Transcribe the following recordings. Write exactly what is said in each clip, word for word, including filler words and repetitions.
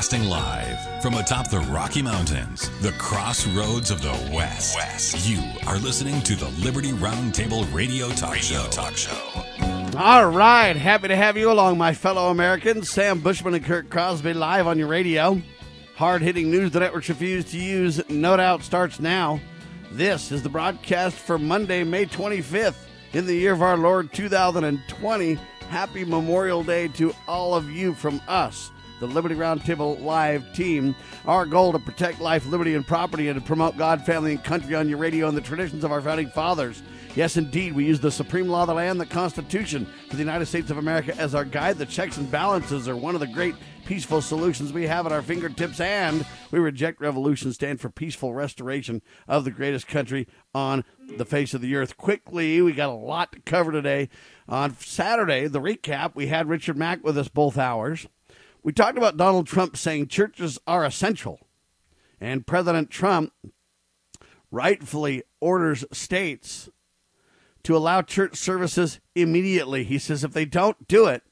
Broadcasting live from atop the Rocky Mountains, the crossroads of the West. West. You are listening to the Liberty Roundtable Radio Talk Radio Show. Talk Show. All right, happy to have you along, my fellow Americans. Sam Bushman and Kirk Crosby live on your radio. Hard-hitting news the networks refuse to use, no doubt, starts now. This is the broadcast for Monday, May twenty-fifth, in the year of our Lord two thousand twenty. Happy Memorial Day to all of you from us, the Liberty Roundtable Live team. Our goal to protect life, liberty, and property, and to promote God, family, and country on your radio and the traditions of our founding fathers. Yes, indeed, we use the supreme law of the land, the Constitution, for the United States of America as our guide. The checks and balances are one of the great peaceful solutions we have at our fingertips, and we reject revolution, stand for peaceful restoration of the greatest country on the face of the earth. Quickly, we got a lot to cover today. On Saturday, the recap, we had Richard Mack with us both hours. We talked about Donald Trump saying churches are essential, and President Trump rightfully orders states to allow church services immediately. He says if they don't do it,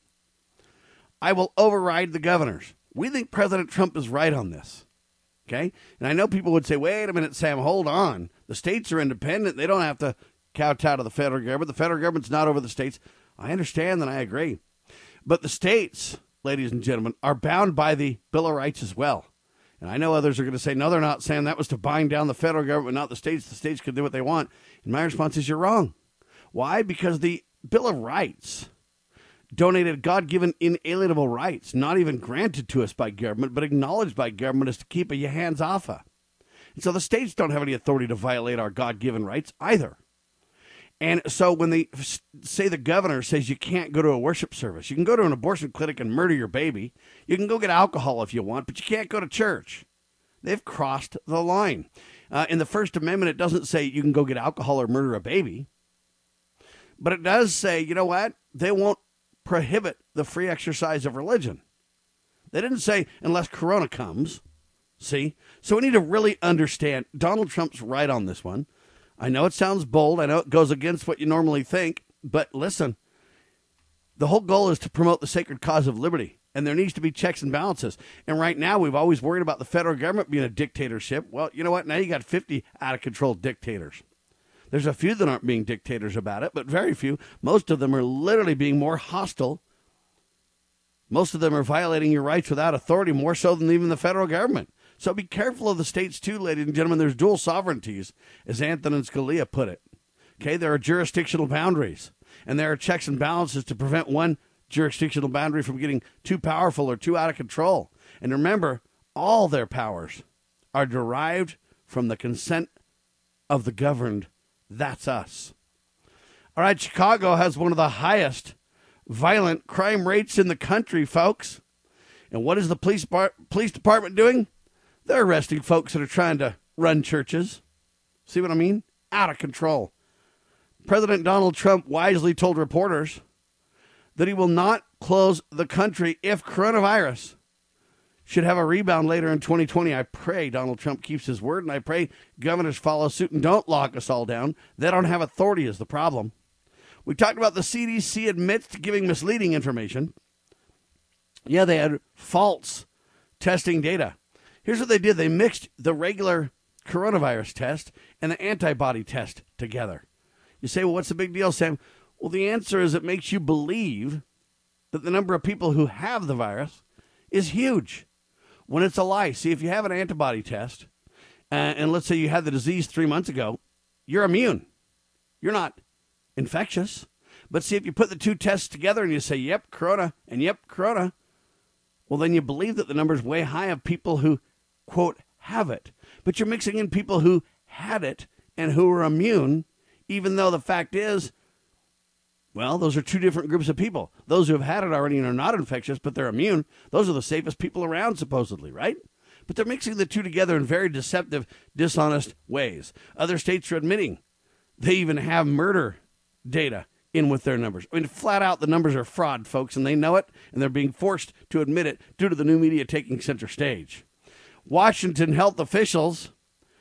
I will override the governors. We think President Trump is right on this, okay? And I know people would say, wait a minute, Sam, hold on. The states are independent. They don't have to kowtow to the federal government. The federal government's not over the states. I understand and I agree. But the states, ladies and gentlemen, are bound by the Bill of Rights as well. And I know others are going to say, no, they're not, Sam. That was to bind down the federal government, not the states. The states could do what they want. And my response is, you're wrong. Why? Because the Bill of Rights donated God-given inalienable rights, not even granted to us by government, but acknowledged by government as to keep your hands off of. And so the states don't have any authority to violate our God-given rights either. And so when they say the governor says you can't go to a worship service, you can go to an abortion clinic and murder your baby, you can go get alcohol if you want, but you can't go to church. They've crossed the line. Uh, in the First Amendment, it doesn't say you can go get alcohol or murder a baby. But it does say, you know what? They won't prohibit the free exercise of religion. They didn't say unless Corona comes. See? So we need to really understand Donald Trump's right on this one. I know it sounds bold. I know it goes against what you normally think. But listen, the whole goal is to promote the sacred cause of liberty. And there needs to be checks and balances. And right now, we've always worried about the federal government being a dictatorship. Well, you know what? Now you got fifty out-of-control dictators. There's a few that aren't being dictators about it, but very few. Most of them are literally being more hostile. Most of them are violating your rights without authority, more so than even the federal government. So be careful of the states, too, ladies and gentlemen. There's dual sovereignties, as Antonin Scalia put it. Okay, there are jurisdictional boundaries, and there are checks and balances to prevent one jurisdictional boundary from getting too powerful or too out of control. And remember, all their powers are derived from the consent of the governed. That's us. All right, Chicago has one of the highest violent crime rates in the country, folks. And what is the police bar- police department doing? They're arresting folks that are trying to run churches. See what I mean? Out of control. President Donald Trump wisely told reporters that he will not close the country if coronavirus should have a rebound later in twenty twenty. I pray Donald Trump keeps his word, and I pray governors follow suit and don't lock us all down. They don't have authority is the problem. We talked about the C D C admits to giving misleading information. Yeah, they had false testing data. Here's what they did. They mixed the regular coronavirus test and the antibody test together. You say, well, what's the big deal, Sam? Well, the answer is it makes you believe that the number of people who have the virus is huge. When it's a lie. See, if you have an antibody test, uh, and let's say you had the disease three months ago, you're immune. You're not infectious. But see, if you put the two tests together and you say, yep, corona, and yep, corona, well, then you believe that the number is way high of people who, quote, have it. But you're mixing in people who had it and who are immune, even though the fact is, well, those are two different groups of people. Those who have had it already and are not infectious, but they're immune, those are the safest people around, supposedly, right? But they're mixing the two together in very deceptive, dishonest ways. Other states are admitting they even have murder data in with their numbers. I mean, flat out, the numbers are fraud, folks, and they know it, and they're being forced to admit it due to the new media taking center stage. Washington health officials,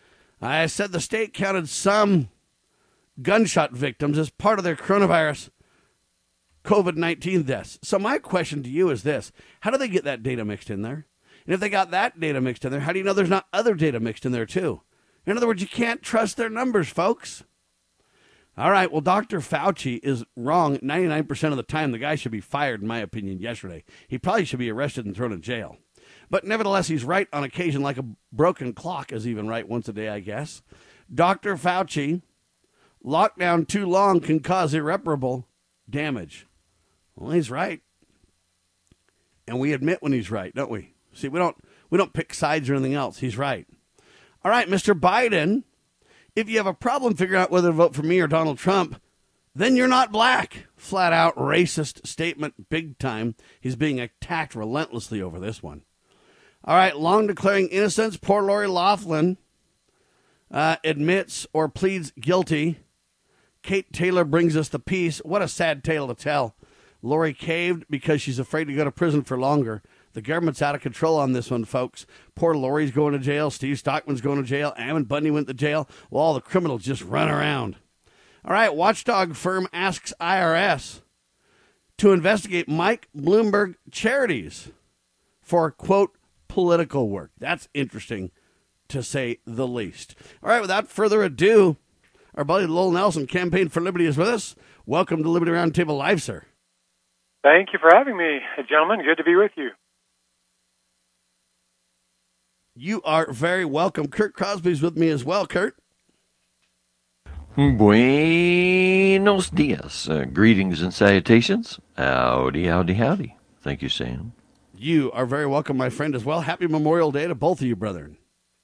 I said the state counted some gunshot victims as part of their coronavirus COVID nineteen deaths. So my question to you is this. How do they get that data mixed in there? And if they got that data mixed in there, how do you know there's not other data mixed in there too? In other words, you can't trust their numbers, folks. All right, well, Doctor Fauci is wrong ninety-nine percent of the time. The guy should be fired, in my opinion, yesterday. He probably should be arrested and thrown in jail. But nevertheless, he's right on occasion, like a broken clock is even right once a day, I guess. Doctor Fauci, lockdown too long can cause irreparable damage. Well, he's right. And we admit when he's right, don't we? See, we don't we don't pick sides or anything else. He's right. All right, Mister Biden, if you have a problem figuring out whether to vote for me or Donald Trump, then you're not black. Flat out racist statement, big time. He's being attacked relentlessly over this one. All right, long declaring innocence. Poor Lori Loughlin uh, admits or pleads guilty. Kate Taylor brings us the peace. What a sad tale to tell. Lori caved because she's afraid to go to prison for longer. The government's out of control on this one, folks. Poor Lori's going to jail. Steve Stockman's going to jail. Ammon Bundy went to jail. Well, all the criminals just run around. All right, watchdog firm asks I R S to investigate Mike Bloomberg charities for, quote, political work. That's interesting, to say the least. All right, without further ado, our buddy Lowell Nelson, Campaign for Liberty, is with us. Welcome to Liberty Roundtable Live, sir. Thank you for having me, gentlemen. Good to be with you. You are very welcome. Kurt Crosby's with me as well. Kurt? Buenos dias. Uh, greetings and salutations. Howdy, howdy, howdy. Thank you, Sam. You are very welcome, my friend, as well. Happy Memorial Day to both of you, brethren.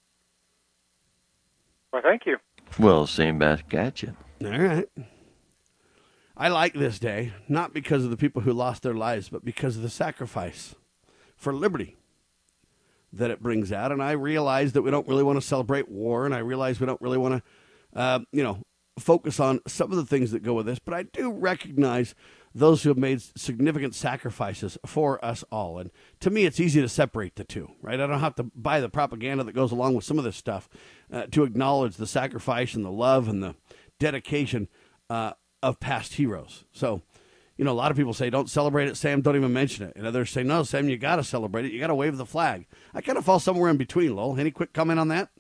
Well, thank you. Well, same back at you. All right. I like this day, not because of the people who lost their lives, but because of the sacrifice for liberty that it brings out. And I realize that we don't really want to celebrate war, and I realize we don't really want to, uh, you know, focus on some of the things that go with this. But I do recognize those who have made significant sacrifices for us all. And to me, it's easy to separate the two, right? I don't have to buy the propaganda that goes along with some of this stuff uh, to acknowledge the sacrifice and the love and the dedication uh, of past heroes. So, you know, a lot of people say, don't celebrate it, Sam, don't even mention it. And others say, no, Sam, you got to celebrate it. You got to wave the flag. I kind of fall somewhere in between, Lowell. Any quick comment on that?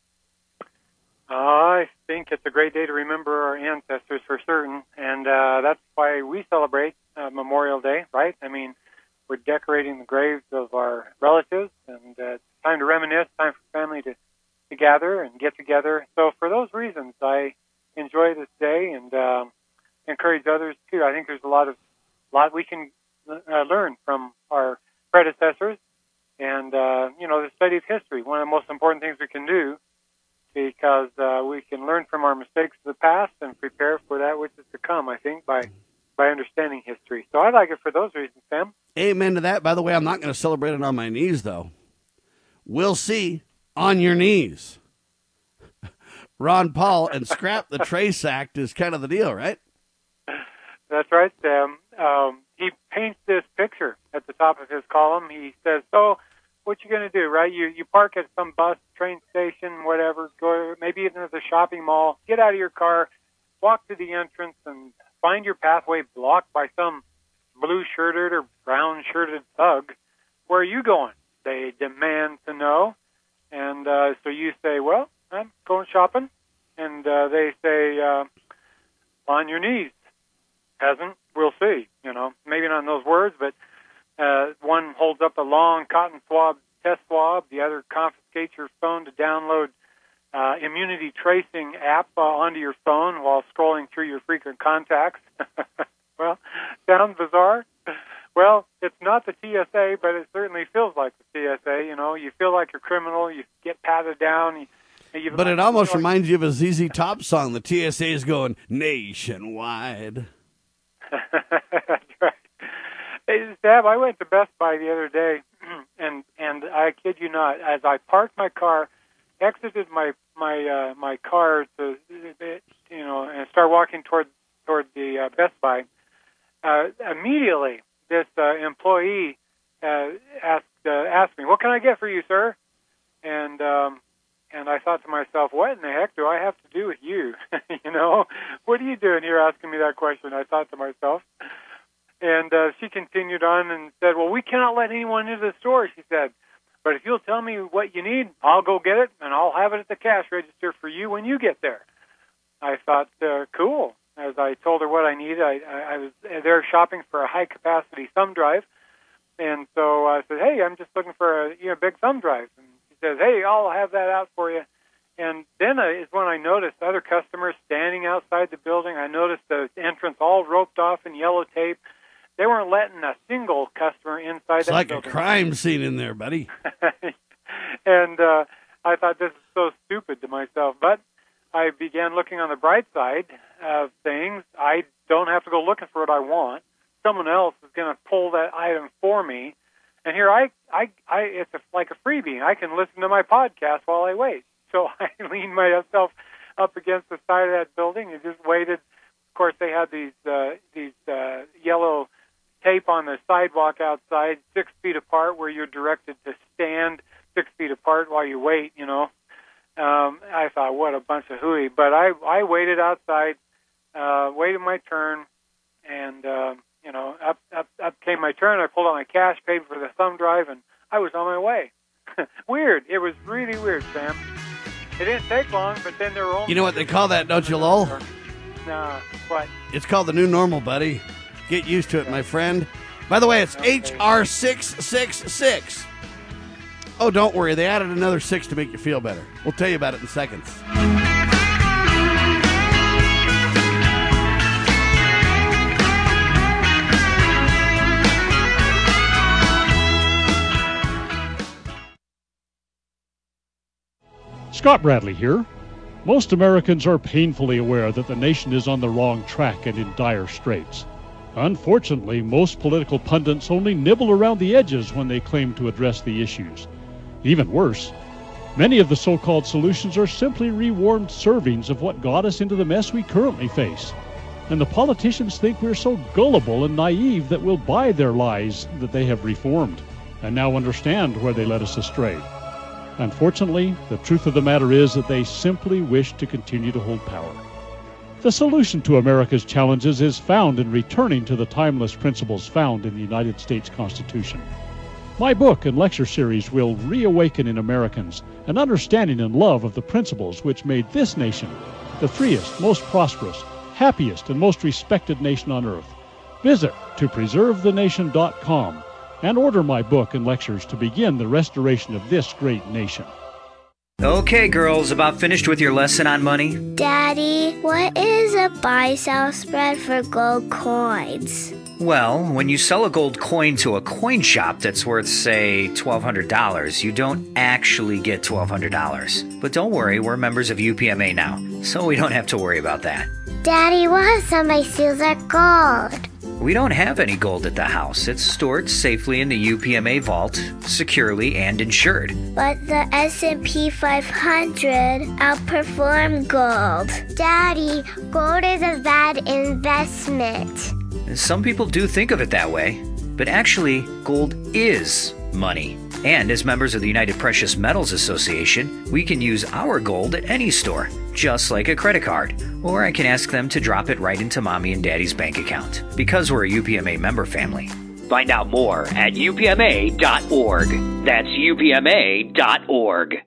I think it's a great day to remember our ancestors for certain, and uh, that's why we celebrate uh, Memorial Day, right? I mean, we're decorating the graves of our relatives, and uh, it's time to reminisce, time for family to, to gather and get together. So for those reasons, I enjoy this day and um, encourage others too. I think there's a lot of lot we can uh, learn from our predecessors, and uh, you know, the study of history. One of the most important things we can do, because uh, we can learn from our mistakes of the past and prepare for that which is to come, I think, by by understanding history. So I like it for those reasons, Sam. Amen to that. By the way, I'm not going to celebrate it on my knees, though. We'll see on your knees. Ron Paul and Scrap the Trace Act is kind of the deal, right? That's right, Sam. Um, he paints this picture at the top of his column. He says, so what you going to do, right? You you park at some bus, train station, whatever, go maybe even at the shopping mall, get out of your car, walk to the entrance, and find your pathway blocked by some blue-shirted or brown-shirted thug. Where are you going? They demand to know. And uh, so you say, well, I'm going shopping. And uh, they say, uh, on your knees. Peasant, we'll see. You know, maybe not in those words, but Uh, one holds up a long cotton swab, test swab. The other confiscates your phone to download uh, immunity tracing app uh, onto your phone while scrolling through your frequent contacts. Well, sounds bizarre. Well, it's not the T S A, but it certainly feels like the T S A. You know, you feel like you're criminal. You get patted down. You, you but it almost like, reminds you of a Z Z Top song. The T S A is going nationwide. That's right. Hey, Stab, I went to Best Buy the other day, and and I kid you not, as I parked my car, exited my my uh, my car to you know, and start walking toward toward the uh, Best Buy, uh, immediately this uh, employee uh, asked uh, asked me, "What can I get for you, sir?" And um, and I thought to myself, "What in the heck do I have to do with you? You know, what are you doing here asking me that question?" I thought to myself. And uh, she continued on and said, well, we cannot let anyone into the store, she said, But if you'll tell me what you need, I'll go get it, and I'll have it at the cash register for you when you get there. I thought, uh, cool. As I told her what I needed, I, I, I was there shopping for a high-capacity thumb drive. And so I said, hey, I'm just looking for a you know, big thumb drive. And she says, hey, I'll have that out for you. And then uh, is when I noticed other customers standing outside the building. I noticed the entrance all roped off in yellow tape. They weren't letting a single customer inside it's that like building. It's like a crime scene in there, buddy. And uh, I thought, this is so stupid to myself. But I began looking on the bright side of things. I don't have to go looking for what I want. Someone else is going to pull that item for me. And here I, I, I it's a, like a freebie. I can listen to my podcast while I wait. So I leaned myself up against the side of that building and just waited. Of course, they had these uh, these uh, yellow tape on the sidewalk outside, six feet apart, where you're directed to stand six feet apart while you wait, you know. Um, I thought, what a bunch of hooey. But I, I waited outside, uh, waited my turn, and, uh, you know, up, up, up came my turn. I pulled out my cash, paid for the thumb drive, and I was on my way. Weird. It was really weird, Sam. It didn't take long, but then there were only... You know what they call that, don't you, Lowell? Nah, what? It's called the new normal, buddy. Get used to it, my friend. By the way, it's Okay. H R six six six. Oh, don't worry. They added another six to make you feel better. We'll tell you about it in seconds. Scott Bradley here. Most Americans are painfully aware that the nation is on the wrong track and in dire straits. Unfortunately, most political pundits only nibble around the edges when they claim to address the issues. Even worse, many of the so-called solutions are simply rewarmed servings of what got us into the mess we currently face. And the politicians think we're so gullible and naive that we'll buy their lies that they have reformed, and now understand where they led us astray. Unfortunately, the truth of the matter is that they simply wish to continue to hold power. The solution to America's challenges is found in returning to the timeless principles found in the United States Constitution. My book and lecture series will reawaken in Americans an understanding and love of the principles which made this nation the freest, most prosperous, happiest, and most respected nation on earth. Visit to preserve the nation dot com and order my book and lectures to begin the restoration of this great nation. Okay, girls, about finished with your lesson on money? Daddy, what is a buy-sell spread for gold coins? Well, when you sell a gold coin to a coin shop that's worth, say, twelve hundred dollars, you don't actually get twelve hundred dollars. But don't worry, we're members of U P M A now, so we don't have to worry about that. Daddy, what if somebody steals our gold? We don't have any gold at the house. It's stored safely in the U P M A vault, securely and insured. But the S and P five hundred outperformed gold. Daddy, gold is a bad investment. Some people do think of it that way, but actually, gold is money. And as members of the United Precious Metals Association, we can use our gold at any store, just like a credit card. Or I can ask them to drop it right into Mommy and Daddy's bank account, because we're a U P M A member family. Find out more at U P M A dot org. That's U P M A dot org.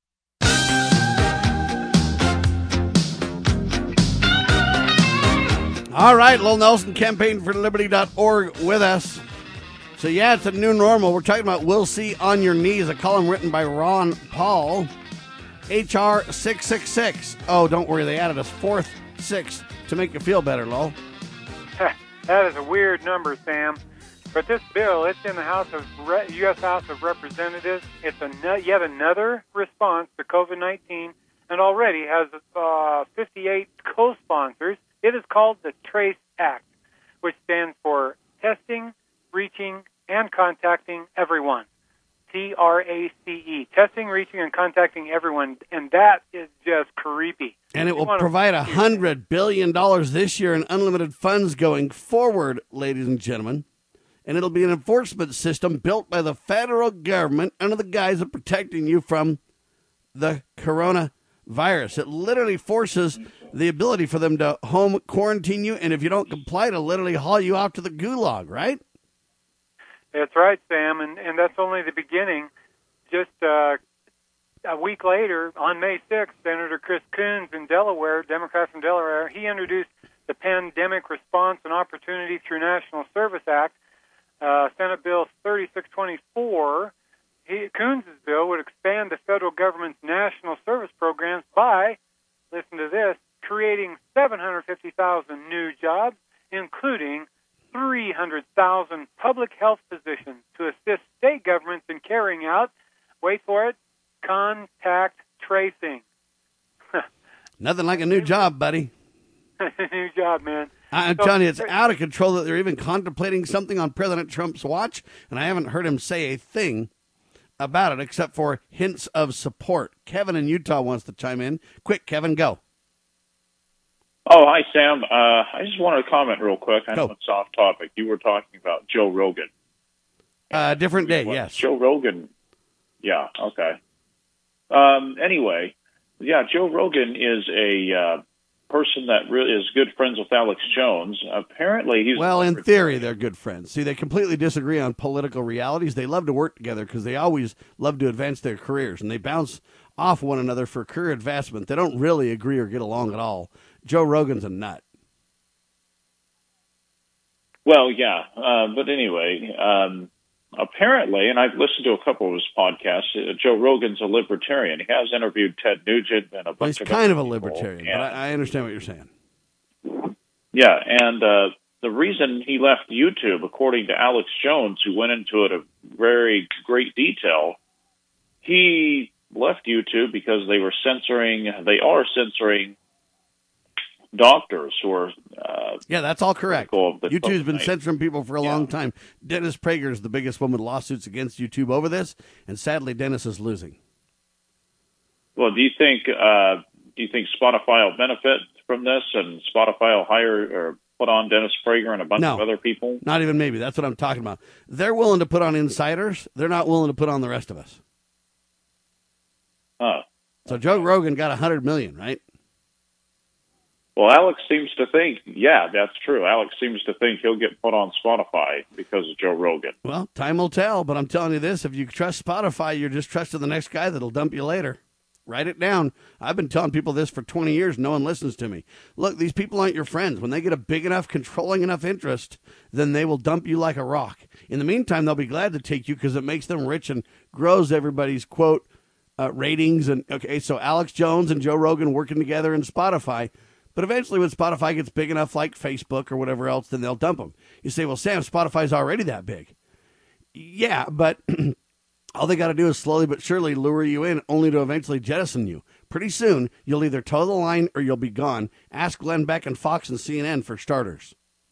All right, Lowell Nelson, campaign for liberty dot org with us. So, yeah, it's a new normal. We're talking about We'll See on Your Knees, a column written by Ron Paul. H R six six six. Oh, don't worry, they added a fourth six to make you feel better, Lowell. That is a weird number, Sam. But this bill, it's in the House of Re- U S House of Representatives. It's a, yet another response to COVID nineteen, and already has uh, fifty-eight co-sponsors. It is called the TRACE Act, which stands for Testing, Reaching, and Contacting Everyone. T R A C E. Testing, Reaching, and Contacting Everyone. And that is just creepy. And it will provide one hundred billion dollars this year in unlimited funds going forward, ladies and gentlemen. And it'll be an enforcement system built by the federal government under the guise of protecting you from the coronavirus. It literally forces the ability for them to home quarantine you, and if you don't comply, to literally haul you off to the gulag, right? That's right, Sam, and, and that's only the beginning. just uh, a week later, on May sixth, Senator Chris Coons in Delaware, Democrat from Delaware, he introduced the Pandemic Response and Opportunity Through National Service Act, uh, Senate Bill thirty-six twenty-four. He, Coons' bill would expand the federal government's national service programs by, listen to this, creating seven hundred fifty thousand new jobs, including three hundred thousand public health positions to assist state governments in carrying out, wait for it, contact tracing. Nothing like a new job, buddy. New job, man. I'm So- telling you, it's out of control that they're even contemplating something on President Trump's watch, and I haven't heard him say a thing about it except for hints of support. Kevin in Utah wants to chime in. Quick, Kevin, go. Oh, hi, Sam. Uh, I just wanted to comment real quick. I know Go. it's off topic. You were talking about Joe Rogan. Uh, different day, Well, yes. Joe Rogan. Yeah, okay. Um, anyway, yeah, Joe Rogan is a uh, person that really is good friends with Alex Jones. Apparently, he's Well, in theory, they're good friends. See, they completely disagree on political realities. They love to work together because they always love to advance their careers, and they bounce off one another for career advancement. They don't really agree or get along at all. Joe Rogan's a nut. Well, yeah, uh, but anyway, um, apparently, and I've listened to a couple of his podcasts, uh, Joe Rogan's a libertarian. He has interviewed Ted Nugent and a Well, bunch he's of kind of other a people, libertarian, and- but I, I understand what you're saying. Yeah, and uh, the reason he left YouTube, according to Alex Jones, who went into it in very great detail, he left YouTube because they were censoring, they are censoring doctors who are... Uh, Yeah, that's all correct. critical of the YouTube's been COVID-19. censoring people for a long time. Dennis Prager is the biggest one with lawsuits against YouTube over this, and sadly, Dennis is losing. Well, do you think uh, do you think Spotify will benefit from this, and Spotify will hire or put on Dennis Prager and a bunch No. of other people? Not even maybe. That's what I'm talking about. They're willing to put on insiders. They're not willing to put on the rest of us. Huh. So Joe Rogan got one hundred million, right? Well, Alex seems to think, yeah, that's true. Alex seems to think he'll get put on Spotify because of Joe Rogan. Well, time will tell, but I'm telling you this, if you trust Spotify, you're just trusting the next guy that'll dump you later. Write it down. I've been telling people this for twenty years. No one listens to me. Look, these people aren't your friends. When they get a big enough, controlling enough interest, then they will dump you like a rock. In the meantime, they'll be glad to take you because it makes them rich and grows everybody's, quote, uh, ratings. And okay, so Alex Jones and Joe Rogan working together in Spotify. But eventually when Spotify gets big enough like Facebook or whatever else, then they'll dump them. You say, well, Sam, Spotify's already that big. Yeah, but all they got to do is slowly but surely lure you in only to eventually jettison you. Pretty soon, you'll either toe the line or you'll be gone. Ask Glenn Beck and Fox and C N N for starters.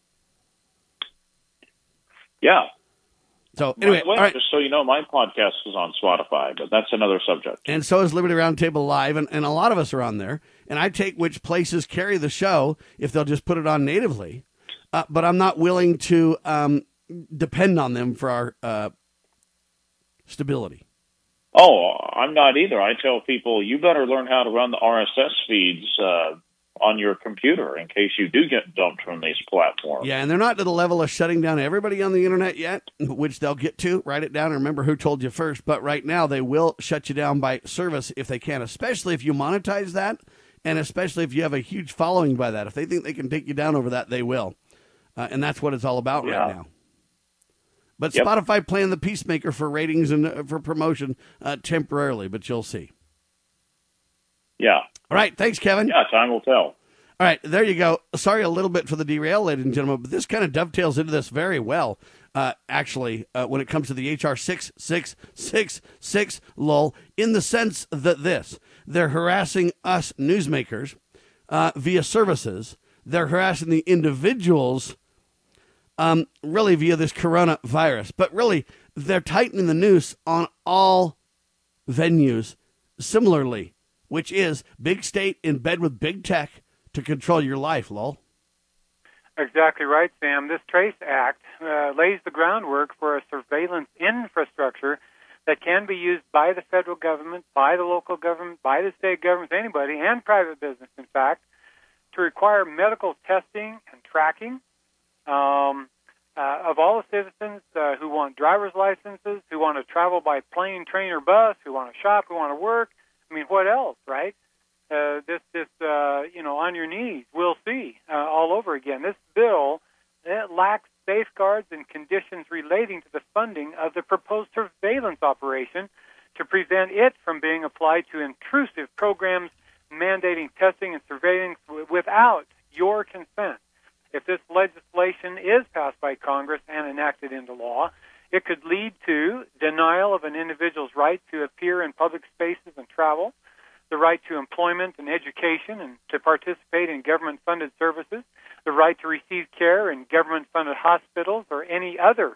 Yeah. So anyway, By the way, all right. just so you know, my podcast is on Spotify, but that's another subject. And so is Liberty Roundtable Live, and, and a lot of us are on there. And I take which places carry the show if they'll just put it on natively. Uh, but I'm not willing to um, depend on them for our uh, stability. Oh, I'm not either. I tell people, you better learn how to run the R S S feeds uh, on your computer in case you do get dumped from these platforms. Yeah, and they're not to the level of shutting down everybody on the internet yet, which they'll get to. Write it down and remember who told you first. But right now, they will shut you down by service if they can, especially if you monetize that, and especially if you have a huge following by that. If they think they can take you down over that, they will. Uh, and that's what it's all about Yeah. right now. But Yep. Spotify playing the peacemaker for ratings and uh, for promotion uh, temporarily, but you'll see. Yeah. All right, thanks, Kevin. Yeah, time will tell. All right, there you go. Sorry a little bit for the derail, ladies and gentlemen, but this kind of dovetails into this very well, uh, actually, uh, when it comes to the H R six six six six lull, in the sense that this, they're harassing us newsmakers uh, via services. They're harassing the individuals um, really via this coronavirus. But really, they're tightening the noose on all venues similarly, which is big state in bed with big tech to control your life, lol. Exactly right, Sam. This TRACE Act uh, lays the groundwork for a surveillance infrastructure that can be used by the federal government, by the local government, by the state government, anybody, and private business, in fact, to require medical testing and tracking, um, uh, of all the citizens uh, who want driver's licenses, who want to travel by plane, train, or bus, who want to shop, who want to work. I mean, what else, right? Uh, this, this, uh, you know, on your knees, we'll see uh, all over again. This bill, it lacks safeguards and conditions relating to the funding of the proposed surveillance operation to prevent it from being applied to intrusive programs mandating testing and surveillance w- without your consent. If this legislation is passed by Congress and enacted into law, it could lead to denial of an individual's right to appear in public spaces and travel, the right to employment and education and to participate in government-funded services, the right to receive care in government-funded hospitals or any other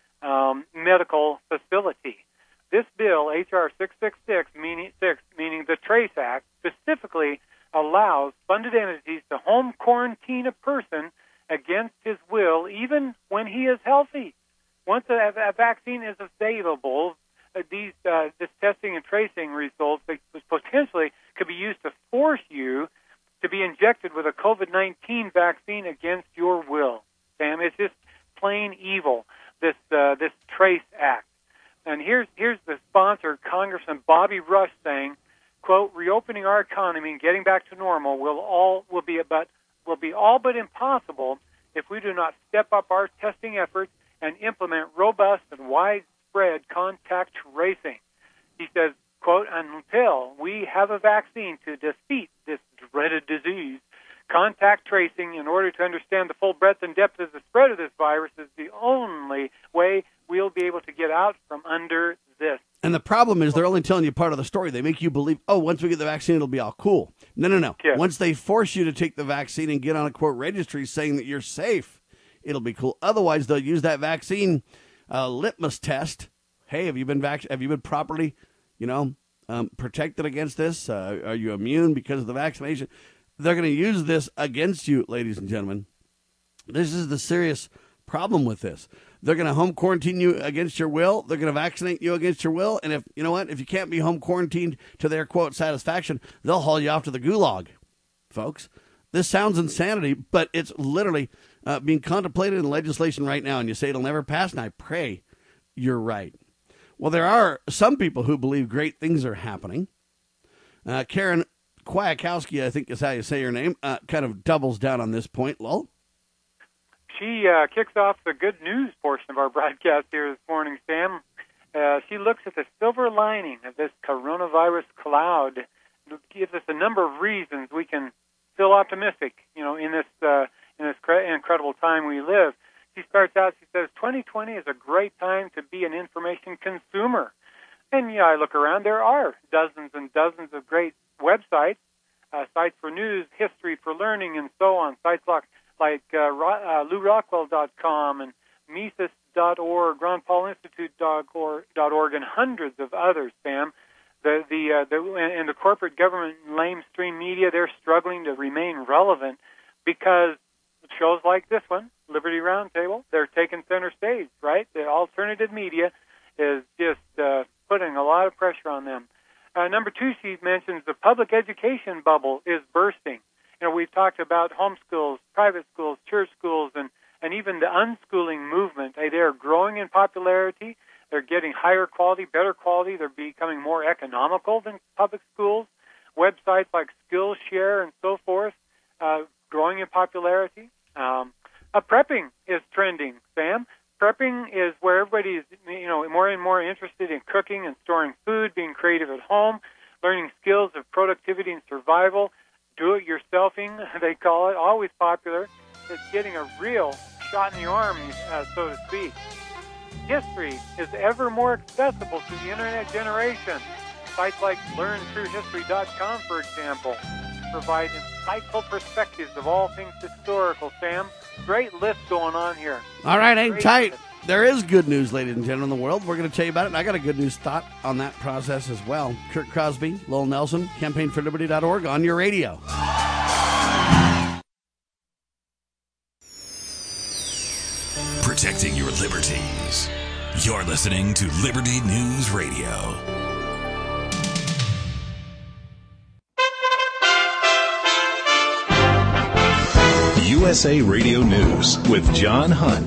um, medical facility. This bill, H R six sixty-six, meaning, six, meaning the TRACE Act, specifically allows funded entities to home quarantine a person against his will, even when he is healthy. Once a, a vaccine is available, uh, these uh, this testing and tracing results they potentially could be used to force you to be injected with a COVID nineteen vaccine against your will. Sam, it's just plain evil, this uh, this TRACE Act. And here's here's the sponsor, Congressman Bobby Rush, saying, "quote Reopening our economy and getting back to normal will all will be about will be all but impossible if we do not step up our testing efforts and implement robust and widespread contact tracing." He says, quote, "Until we have a vaccine to defeat this dreaded disease, contact tracing in order to understand the full breadth and depth of the spread of this virus is the only way we'll be able to get out from under this." And the problem is they're only telling you part of the story. They make you believe, oh, once we get the vaccine, it'll be all cool. No, no, no. Yeah. Once they force you to take the vaccine and get on a, quote, registry saying that you're safe, it'll be cool. Otherwise, they'll use that vaccine uh, litmus test. Hey, have you been vac- Have you been properly, you know, um, protected against this? Uh, are you immune because of the vaccination? They're going to use this against you, ladies and gentlemen. This is the serious problem with this. They're going to home quarantine you against your will. They're going to vaccinate you against your will. And if, you know what, if you can't be home quarantined to their, quote, satisfaction, they'll haul you off to the gulag, folks. This sounds insanity, but it's literally uh, being contemplated in legislation right now. And you say it'll never pass, and I pray you're right. Well, there are some people who believe great things are happening. Uh, Karen Kwiatkowski, I think is how you say her name, uh, kind of doubles down on this point, lol. She uh, kicks off the good news portion of our broadcast here this morning, Sam. Uh, she looks at the silver lining of this coronavirus cloud. It gives us a number of reasons we can feel optimistic, you know, in this uh, in this cre- incredible time we live. She starts out, she says, twenty twenty is a great time to be an information consumer. And, yeah, I look around, there are dozens and dozens of great websites, uh, sites for news, history, for learning, and so on, sites like like uh, uh, Lou Rockwell dot com and Mises dot org, Ron Paul Institute dot org, and hundreds of others, Sam. The, the, uh, the, and the corporate government lamestream media, they're struggling to remain relevant because shows like this one, Liberty Roundtable, they're taking center stage, right? The alternative media is just uh, putting a lot of pressure on them. Uh, number two, she mentions the public education bubble is bursting. You know, we've talked about homeschools, private schools, church schools, and, and even the unschooling movement. Hey, they're growing in popularity. They're getting higher quality, better quality. They're becoming more economical than public schools. Websites like Skillshare and so forth, uh, growing in popularity. Um, uh, prepping is trending, Sam. Prepping is where everybody is, you know, more and more interested in cooking and storing food, being creative at home, learning skills of productivity and survival. Do-it-yourselfing, they call it, always popular. It's getting a real shot in the arm, uh, so to speak. History is ever more accessible to the Internet generation. Sites like learn true history dot com, for example, provide insightful perspectives of all things historical, Sam. Great list going on here. All right, hang Great tight. list. There is good news, ladies and gentlemen, in the world. We're going to tell you about it, and I got a good news thought on that process as well. Kurt Crosby, Lowell Nelson, campaign for liberty dot org on your radio. Protecting your liberties. You're listening to Liberty News Radio. U S A Radio News with John Hunt.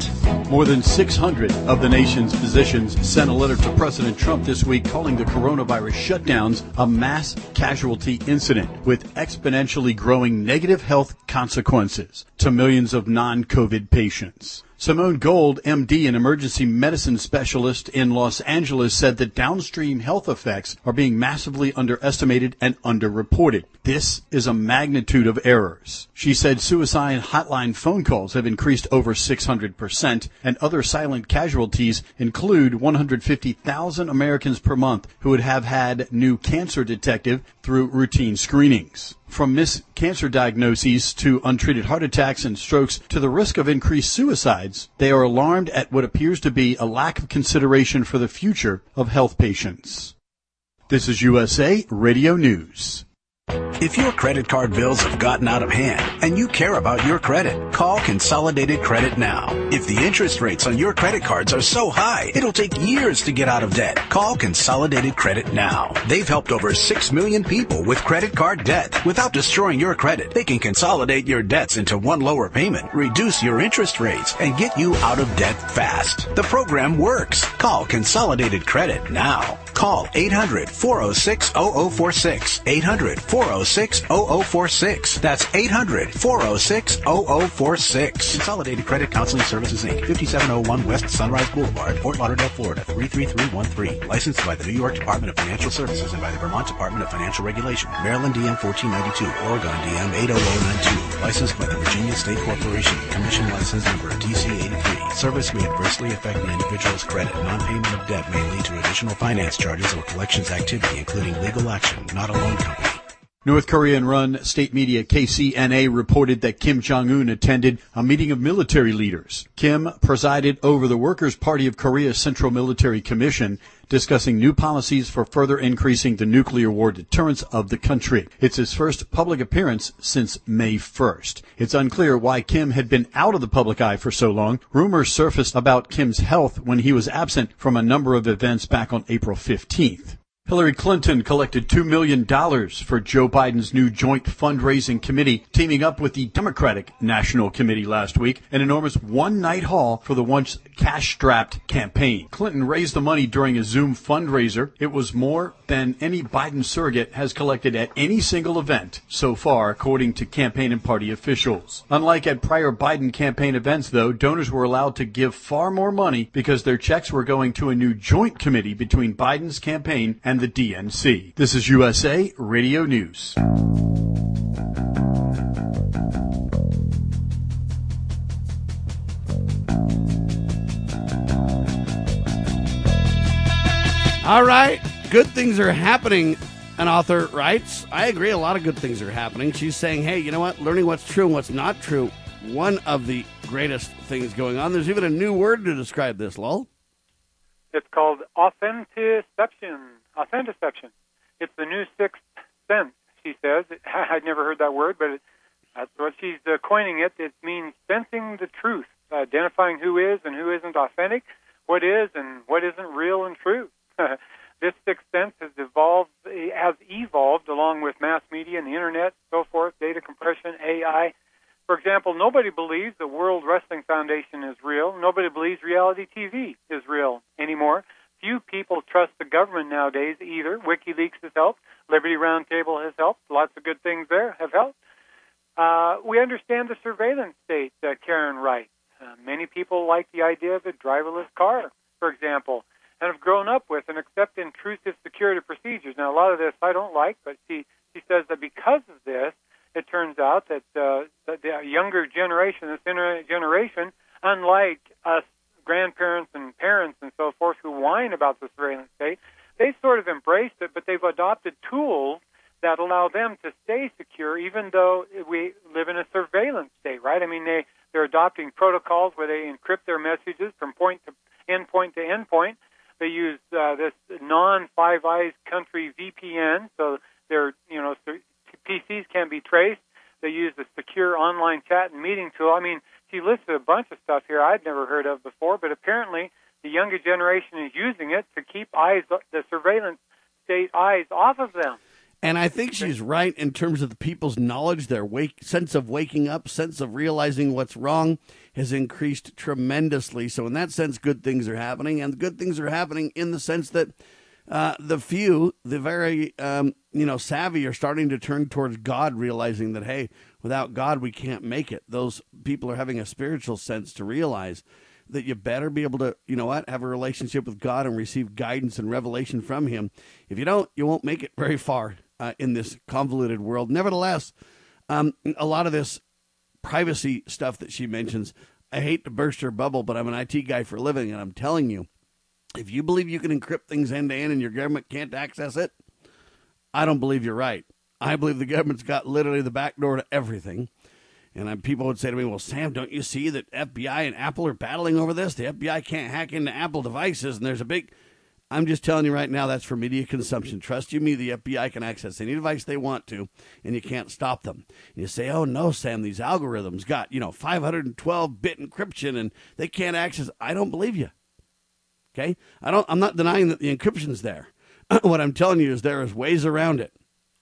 More than six hundred of the nation's physicians sent a letter to President Trump this week calling the coronavirus shutdowns a mass casualty incident with exponentially growing negative health consequences to millions of non-COVID patients. Simone Gold, M D, an emergency medicine specialist in Los Angeles, said that downstream health effects are being massively underestimated and underreported. This is a magnitude of errors. She said suicide hotline phone calls have increased over six hundred percent, and other silent casualties include one hundred fifty thousand Americans per month who would have had new cancer detected through routine screenings. From missed cancer diagnoses to untreated heart attacks and strokes to the risk of increased suicides, they are alarmed at what appears to be a lack of consideration for the future of health patients. This is U S A Radio News. If your credit card bills have gotten out of hand and you care about your credit, call Consolidated Credit now. If the interest rates on your credit cards are so high, it'll take years to get out of debt. Call Consolidated Credit now. They've helped over six million people with credit card debt. Without destroying your credit, they can consolidate your debts into one lower payment, reduce your interest rates, and get you out of debt fast. The program works. Call Consolidated Credit now. Call eight hundred, four oh six, oh oh four six. eight hundred, four oh six, oh oh four six. That's eight hundred, four oh six, oh oh four six. Consolidated Credit Counseling Services, Incorporated, fifty-seven oh one West Sunrise Boulevard, Fort Lauderdale, Florida, three three three one three. Licensed by the New York Department of Financial Services and by the Vermont Department of Financial Regulation. Maryland D M fourteen ninety-two, Oregon D M eight oh oh nine two. Licensed by the Virginia State Corporation. Commission license number T C eighty-three. Service may adversely affect an individual's credit. Non-payment of debt may lead to additional finance charges or collections activity, including legal action, not a loan company. North Korean-run state media K C N A reported that Kim Jong-un attended a meeting of military leaders. Kim presided over the Workers' Party of Korea's Central Military Commission, discussing new policies for further increasing the nuclear war deterrence of the country. It's his first public appearance since May first. It's unclear why Kim had been out of the public eye for so long. Rumors surfaced about Kim's health when he was absent from a number of events back on April fifteenth. Hillary Clinton collected two million dollars for Joe Biden's new joint fundraising committee, teaming up with the Democratic National Committee last week, an enormous one-night haul for the once cash-strapped campaign. Clinton raised the money during a Zoom fundraiser. It was more than any Biden surrogate has collected at any single event so far, according to campaign and party officials. Unlike at prior Biden campaign events, though, donors were allowed to give far more money because their checks were going to a new joint committee between Biden's campaign and the D N C. This is U S A Radio News. All right, good things are happening, an author writes. I agree, a lot of good things are happening. She's saying, hey, you know what? Learning what's true and what's not true, one of the greatest things going on. There's even a new word to describe this, Lowell. It's called authentiception. Authentiception. It's the new sixth sense, she says. I'd never heard that word, but it, that's what she's uh, coining it. It means sensing the truth, identifying who is and who isn't authentic, what is and what isn't real and true. This sixth sense has evolved, has evolved along with mass media and the internet, so forth, data compression, A I. For example, nobody believes the World Wrestling Foundation is real. Nobody believes reality T V is real anymore. Few people trust the government nowadays either. WikiLeaks has helped. Liberty Roundtable has helped. Lots of good things there have helped. Uh, we understand the surveillance state, uh, Karen writes. Uh, many people like the idea of a driverless car, for example, and have grown up with and accept intrusive security procedures. Now, a lot of this I don't like, but she, she says that because of this, it turns out that, uh, that the younger generation, this internet generation, unlike us grandparents and parents and so forth who whine about the surveillance state, they sort of embraced it, but they've adopted tools that allow them to stay secure even though we live in a surveillance state, right? I mean, they, they're adopting protocols where they encrypt their messages from point to endpoint to endpoint. They use uh, this non-Five Eyes country V P N, so their you know P Cs can be traced. They use the secure online chat and meeting tool. I mean, she listed a bunch of stuff here I'd never heard of before, but apparently the younger generation is using it to keep eyes, the surveillance state eyes off of them. And I think she's right in terms of the people's knowledge. Their wake, sense of waking up, sense of realizing what's wrong has increased tremendously. So in that sense, good things are happening. And good things are happening in the sense that uh, the few, the very um, you know savvy, are starting to turn towards God, realizing that, hey, without God, we can't make it. Those people are having a spiritual sense to realize that you better be able to, you know what, have a relationship with God and receive guidance and revelation from him. If you don't, you won't make it very far uh, in this convoluted world. Nevertheless, um, a lot of this privacy stuff that she mentions, I hate to burst her bubble, but I'm an I T guy for a living, and I'm telling you, if you believe you can encrypt things end-to-end and your government can't access it, I don't believe you're right. I believe the government's got literally the back door to everything. And I, people would say to me, well, Sam, don't you see that F B I and Apple are battling over this? The F B I can't hack into Apple devices, and there's a big... I'm just telling you right now, that's for media consumption. Trust you me, the F B I can access any device they want to, and you can't stop them. And you say, oh, no, Sam, these algorithms got, you know, five hundred twelve bit encryption, and they can't access... I don't believe you. Okay? I don't, I'm not denying that the encryption's there. What I'm telling you is there is ways around it.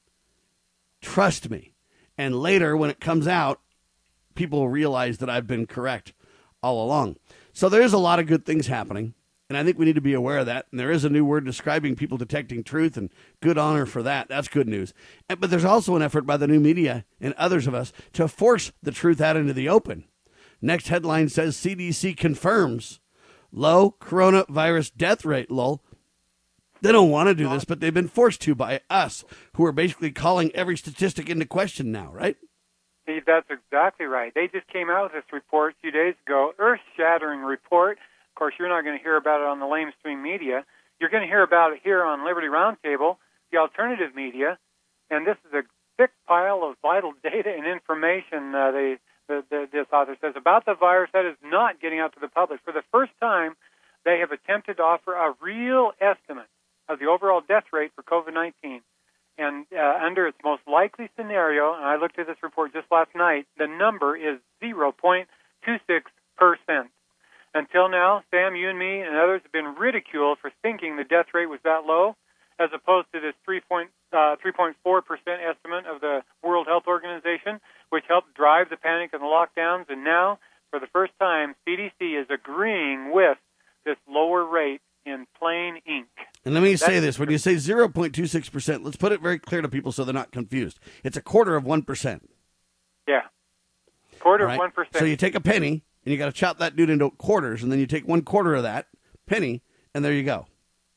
Trust me. And later, when it comes out, people will realize that I've been correct all along. So there is a lot of good things happening, and I think we need to be aware of that. And there is a new word describing people detecting truth, and good honor for that. That's good news. And, but there's also an effort by the new media and others of us to force the truth out into the open. Next headline says C D C confirms low coronavirus death rate, lol. They don't want to do this, but they've been forced to by us, who are basically calling every statistic into question now, right? Steve, that's exactly right. They just came out with this report a few days ago, earth-shattering report. Of course, you're not going to hear about it on the lamestream media. You're going to hear about it here on Liberty Roundtable, the alternative media, and this is a thick pile of vital data and information, uh, they, the, the, this author says, about the virus that is not getting out to the public. For the first time, they have attempted to offer a real estimate of the overall death rate for COVID nineteen. And uh, under its most likely scenario, and I looked at this report just last night, the number is zero point two six percent. Until now, Sam, you and me and others have been ridiculed for thinking the death rate was that low, as opposed to this three point four percent estimate of the World Health Organization, which helped drive the panic and the lockdowns. And now, for the first time, C D C is agreeing with this lower rate in plain ink. And let me That's say this. When you say zero point two six percent, let's put it very clear to people so they're not confused. It's a quarter of one percent. Yeah. Quarter right? of one percent. So you take a penny, and you got to chop that dude into quarters, and then you take one quarter of that penny, and there you go.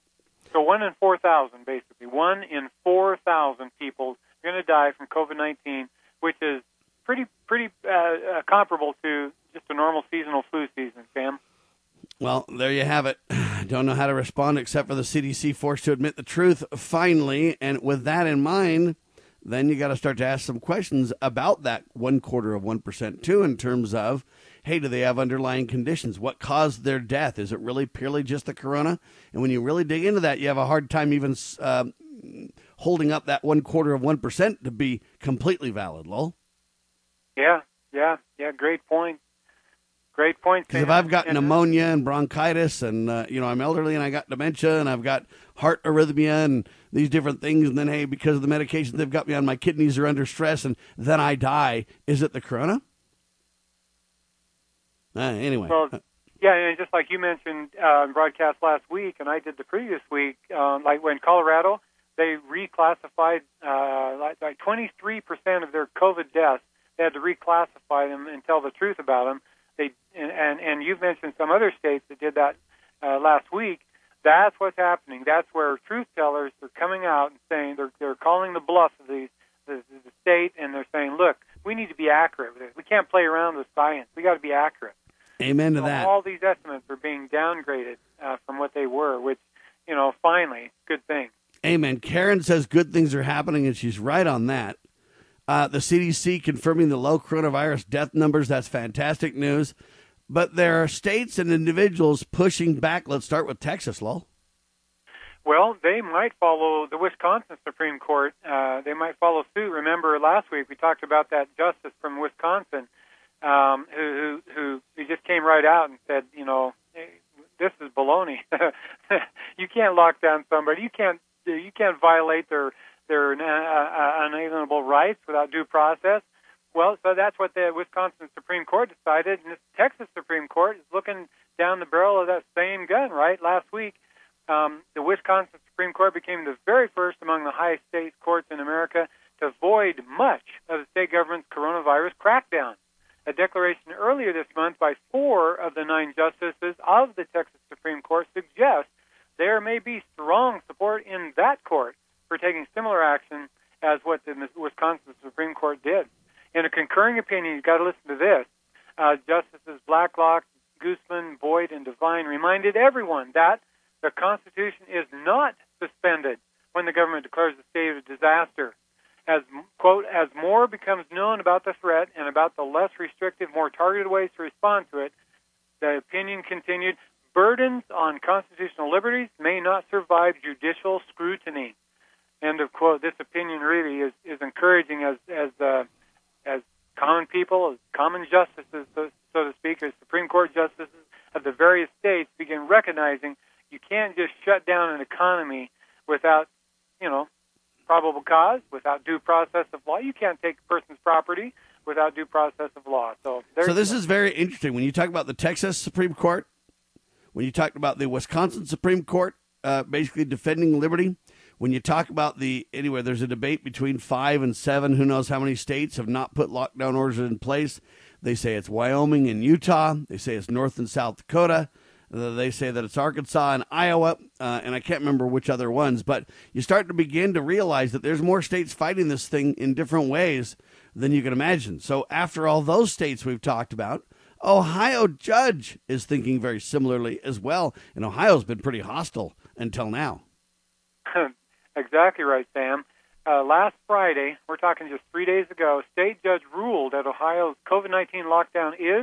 So one in four thousand, basically. One in four thousand people are going to die from COVID nineteen, which is pretty pretty uh, uh, comparable to just a normal seasonal flu season, Sam. Well, there you have it. Don't know how to respond except for the C D C forced to admit the truth finally. And with that in mind, then you got to start to ask some questions about that one quarter of one percent too, in terms of, hey, do they have underlying conditions? What caused their death? Is it really purely just the corona? And when you really dig into that, you have a hard time even uh, holding up that one quarter of one percent to be completely valid, lol. Yeah, yeah, yeah. Great point. Great point. Because if I've got and, pneumonia and bronchitis, and uh, you know I'm elderly and I got dementia and I've got heart arrhythmia and these different things, and then hey, because of the medications they've got me on, my kidneys are under stress, and then I die. Is it the corona? Uh, anyway. Well, yeah, and just like you mentioned uh, in broadcast last week, and I did the previous week, uh, like when Colorado, they reclassified uh, like, like twenty-three percent of their COVID deaths. They had to reclassify them and tell the truth about them. They and, and, and you've mentioned some other states that did that uh, last week. That's what's happening. That's where truth tellers are coming out and saying they're they're calling the bluff of the, the the state, and they're saying, look, we need to be accurate with it. We can't play around with science. We got to be accurate. Amen to so that. All these estimates are being downgraded uh, from what they were, which, you know, finally, good thing. Amen. Karen says good things are happening, and she's right on that. Uh, the C D C confirming the low coronavirus death numbers. That's fantastic news. But there are states and individuals pushing back. Let's start with Texas, lol. Well, they might follow the Wisconsin Supreme Court. Uh, they might follow suit. Remember last week we talked about that justice from Wisconsin um, who, who, who he just came right out and said, you know, hey, this is baloney. You can't lock down somebody. You can't you can't violate their their uh, uh, unalienable rights without due process. Well, so that's what the Wisconsin Supreme Court decided, and the Texas Supreme Court is looking down the barrel of that same gun, right? Last week, um, the Wisconsin Supreme Court became the very first among the highest state courts in America to void much of the state government's coronavirus crackdown. A declaration earlier this month by four of the nine justices of the Texas Supreme Court suggests there may be strong support in that court for taking similar action as what the Wisconsin Supreme Court did. In a concurring opinion, you've got to listen to this. Uh, Justices Blacklock, Guzman, Boyd, and Devine reminded everyone that the Constitution is not suspended when the government declares a state of disaster. As, quote, as more becomes known about the threat and about the less restrictive, more targeted ways to respond to it, the opinion continued, burdens on constitutional liberties may not survive judicial scrutiny. End of quote. This opinion really is, is encouraging as, as, uh, as common people, as common justices, so, so to speak, as Supreme Court justices of the various states begin recognizing you can't just shut down an economy without, you know, probable cause, without due process of law. You can't take a person's property without due process of law. So, so this is very interesting. When you talk about the Texas Supreme Court, when you talk about the Wisconsin Supreme Court, uh, basically defending liberty, when you talk about the, anyway, there's a debate between five and seven, who knows how many states have not put lockdown orders in place. They say it's Wyoming and Utah. They say it's North and South Dakota. They say that it's Arkansas and Iowa, uh, and I can't remember which other ones, but you start to begin to realize that there's more states fighting this thing in different ways than you can imagine. So after all those states we've talked about, Ohio judge is thinking very similarly as well, and Ohio's been pretty hostile until now. Exactly right, Sam. Uh, last Friday, we're talking just three days ago, state judge ruled that Ohio's COVID nineteen lockdown is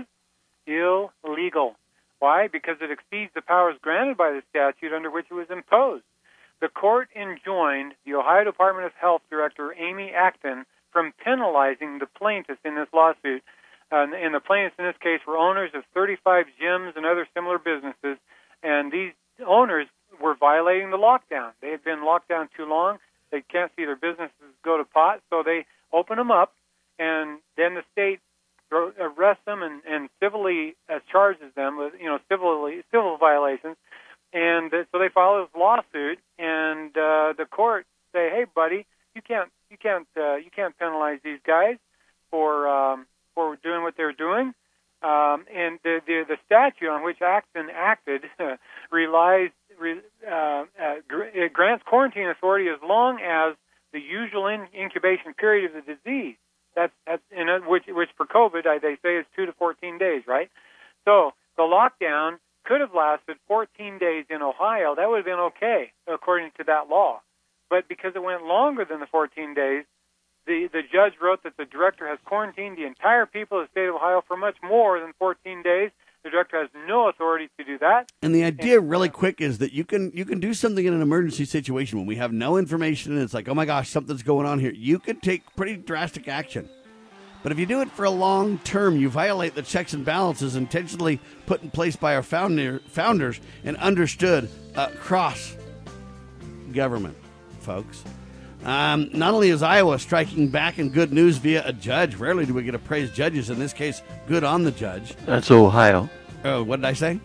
illegal. Why? Because it exceeds the powers granted by the statute under which it was imposed. The court enjoined the Ohio Department of Health Director, Amy Acton, from penalizing the plaintiffs in this lawsuit. Uh, and the plaintiffs in this case were owners of thirty-five gyms and other similar businesses, and these owners were violating the lockdown. They had been locked down too long. They can't see their businesses go to pot, so they open them up, and then the state arrests them and, and civilly uh, charges them with, you know, civilly, civil violations. And uh, so they file this lawsuit, and uh, the court say, "Hey, buddy, you can't, you can't, uh, you can't penalize these guys for um, for doing what they're doing." Um, and the, the the statute on which Acton acted uh, relies re, uh, uh, gr- it grants quarantine authority as long as the usual in- incubation period of the disease. That's that's in a, which which for COVID I, they say is two to fourteen days, right? So the lockdown could have lasted fourteen days in Ohio. That would have been okay according to that law, but because it went longer than the fourteen days, the the judge wrote that the director has quarantined the entire people of the state of Ohio for much more than fourteen days. The director has no authority to do that. And the idea, really quick, is that you can you can do something in an emergency situation when we have no information and it's like, oh my gosh, something's going on here. You could take pretty drastic action. But if you do it for a long term, you violate the checks and balances intentionally put in place by our founder, founders and understood uh, cross government, folks. Um, not only is Iowa striking back in good news via a judge, rarely do we get to praise judges. In this case, good on the judge. That's Ohio. Oh, what did I say?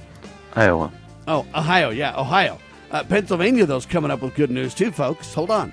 Iowa. Oh, Ohio, yeah, Ohio. Uh, Pennsylvania, though, is coming up with good news, too, folks. Hold on.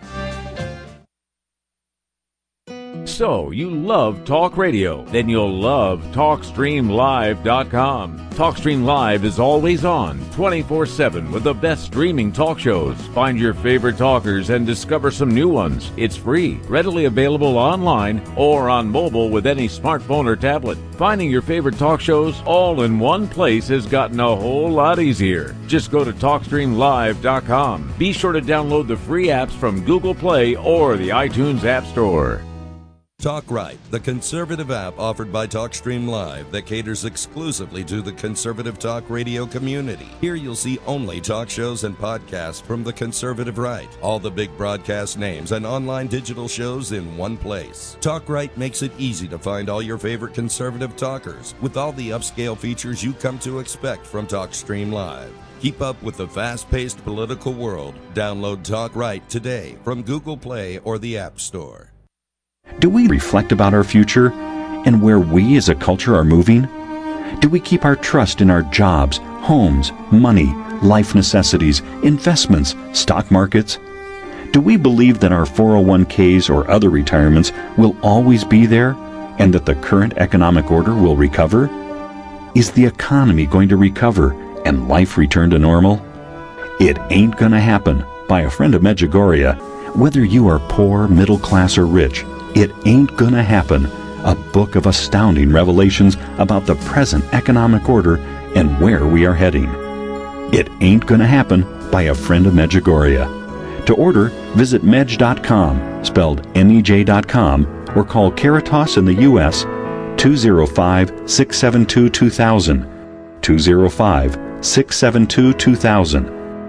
So, you love talk radio? Then you'll love talk stream live dot com. TalkStream Live is always on, twenty-four seven, with the best streaming talk shows. Find your favorite talkers and discover some new ones. It's free, readily available online or on mobile with any smartphone or tablet. Finding your favorite talk shows all in one place has gotten a whole lot easier. Just go to talk stream live dot com. Be sure to download the free apps from Google Play or the iTunes App Store. Talk Right, the conservative app offered by TalkStream Live that caters exclusively to the conservative talk radio community. Here you'll see only talk shows and podcasts from the conservative right. All the big broadcast names and online digital shows in one place. Talk Right makes it easy to find all your favorite conservative talkers with all the upscale features you come to expect from TalkStream Live. Keep up with the fast-paced political world. Download Talk Right today from Google Play or the App Store. Do we reflect about our future and where we as a culture are moving? Do we keep our trust in our jobs, homes, money, life necessities, investments, stock markets? Do we believe that our four oh one k's or other retirements will always be there and that the current economic order will recover? Is the economy going to recover and life return to normal? It ain't gonna happen. By a friend of Medjugorje. Whether you are poor, middle class, or rich, it ain't gonna happen. A book of astounding revelations about the present economic order and where we are heading. It Ain't Gonna Happen by a Friend of Medjugorje. To order, visit medj dot com, spelled M E J dot com, or call Caritas in the U S two oh five, six seven two, two thousand, two oh five, six seven two, two thousand.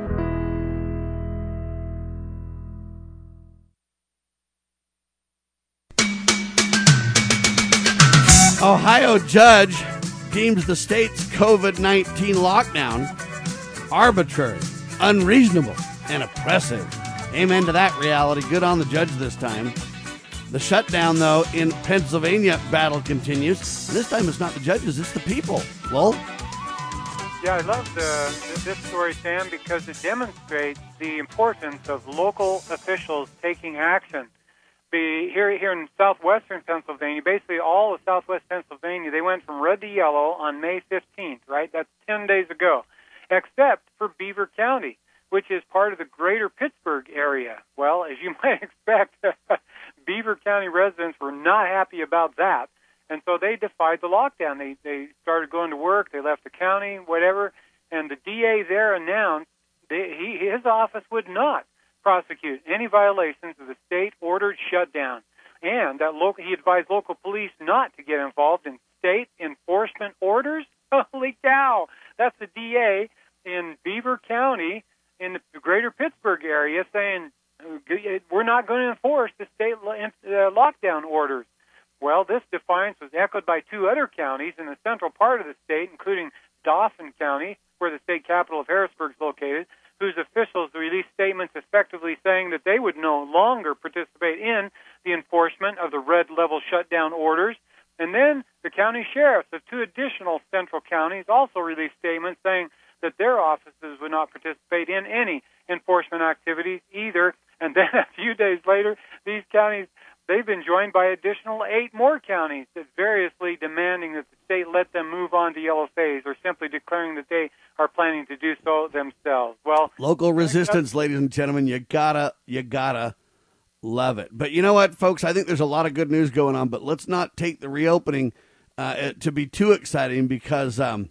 Ohio judge deems the state's COVID nineteen lockdown arbitrary, unreasonable, and oppressive. Amen to that reality. Good on the judge this time. The shutdown, though, in Pennsylvania battle continues. And this time it's not the judges, it's the people. Lowell? Yeah, I love the, this story, Sam, because it demonstrates the importance of local officials taking action. Be here, here in southwestern Pennsylvania, basically all of southwest Pennsylvania, they went from red to yellow on May fifteenth, right? That's ten days ago, except for Beaver County, which is part of the greater Pittsburgh area. Well, as you might expect, Beaver County residents were not happy about that, and so they defied the lockdown. They they started going to work, they left the county, whatever, and the D A there announced that he, his office would not prosecute any violations of the state-ordered shutdown, and that local, he advised local police not to get involved in state enforcement orders. Holy cow! That's the D A in Beaver County in the greater Pittsburgh area saying, we're not going to enforce the state uh, lockdown orders. Well, this defiance was echoed by two other counties in the central part of the state, including Dauphin County, where the state capital of Harrisburg is located, whose officials released statements effectively saying that they would no longer participate in the enforcement of the red-level shutdown orders. And then the county sheriffs of two additional central counties also released statements saying that their offices would not participate in any enforcement activities either. And then a few days later, these counties, they've been joined by additional eight more counties that variously demanding that the state let them move on to yellow phase or simply declaring that they are planning to do so themselves. Well, local resistance, ladies and gentlemen, you gotta, you gotta love it. But you know what, folks? I think there's a lot of good news going on, but let's not take the reopening uh, to be too exciting because, um,